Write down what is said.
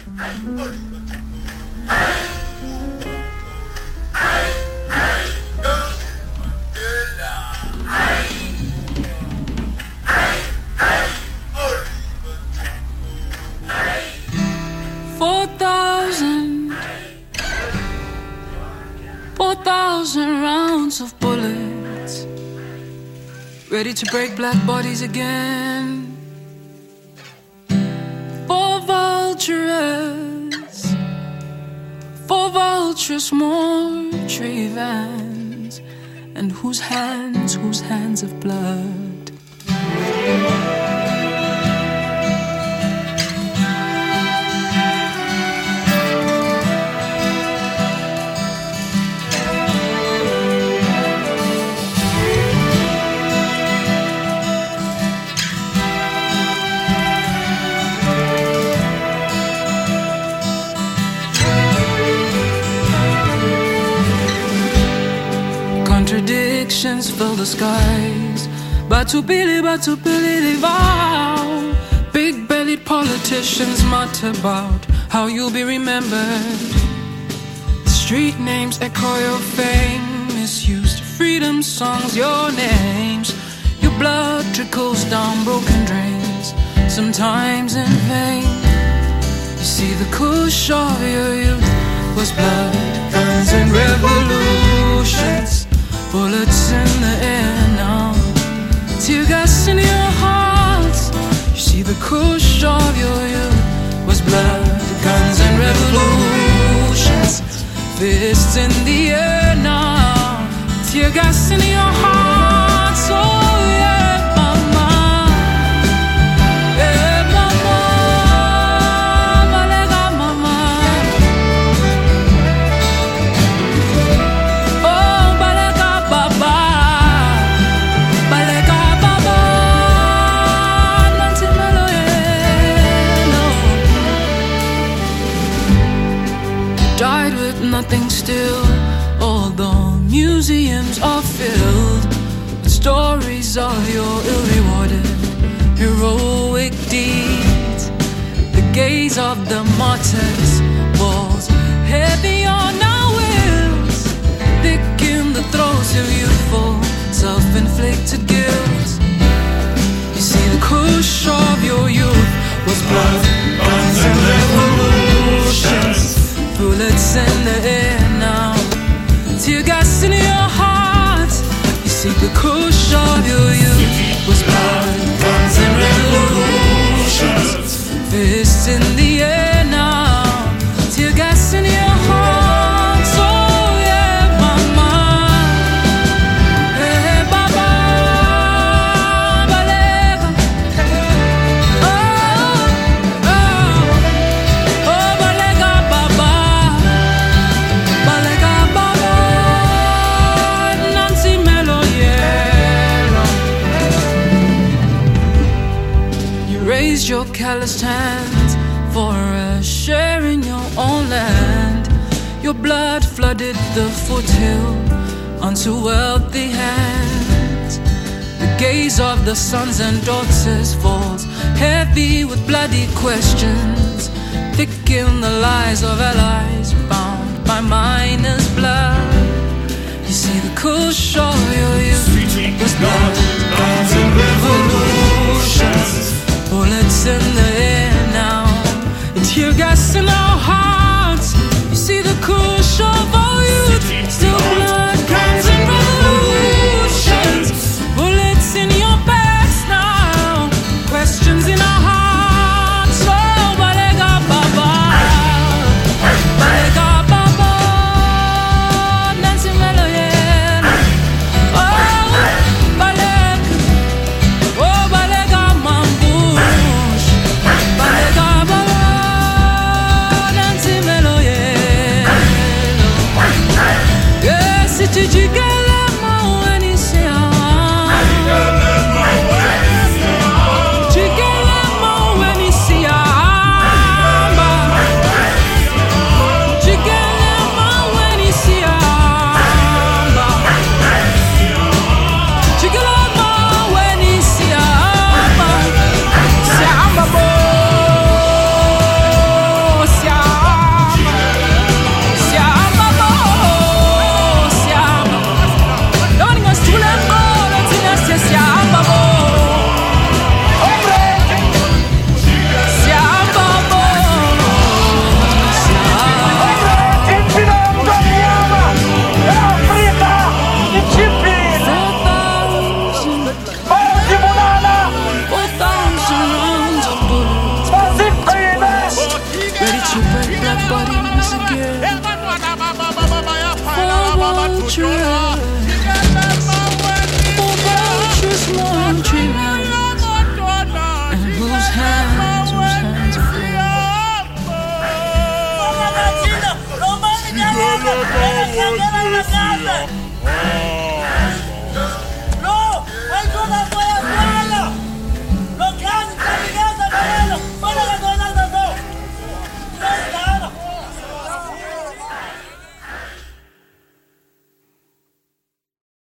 4,000 rounds of bullets, ready to break black bodies again. 4 vultures, more tree vans, and whose hands of blood. Contradictions fill the skies. Batupili, they vow. Big-bellied politicians mutter about how you'll be remembered. Street names echo your fame. Misused freedom songs, your names. Your blood trickles down broken drains, sometimes in vain. You see the kush of your youth was blood, guns and revolutions. Bullets in the air now, tear gas in your hearts. You see the kush of your youth was blood, guns and revolutions. Fists in the air now, tear gas in your hearts. Oh yeah, mama, yeah mama, balega mama. Died with nothing still, although museums are filled with stories of your ill-rewarded heroic deeds. The gaze of the martyrs falls heavy on our wills, thick in the throes of youthful self-inflicted guilt. You see the kush of your youth was blood, guns and revolutions. Bullets in the air now, tear gas in your heart. You see the kush of your youth was blood, guns and revolutions. Fists in the air now, tear gas in your heart. Oh yeah, mama, hey baba, balega. Oh, oh, oh balega baba. Raised your calloused hands for a share in your own land. Your blood flooded the foothill onto wealthy hands. The gaze of the sons and daughters falls heavy with bloody questions, thick in the lies of allies bound by miners' blood. You see the kush of your youth was blood, guns and revolutions. Bullets in the air now, and tear gas in our hearts. You see the kush of our youth, still blood, guns and revolutions. Bullets in your backs now, questions in our hearts. Oh, balega baba, balega baba, dancing melody. Oh, balega, oh balega mambush. bodies again. For vultures, laundry lines, and whose hands are clean.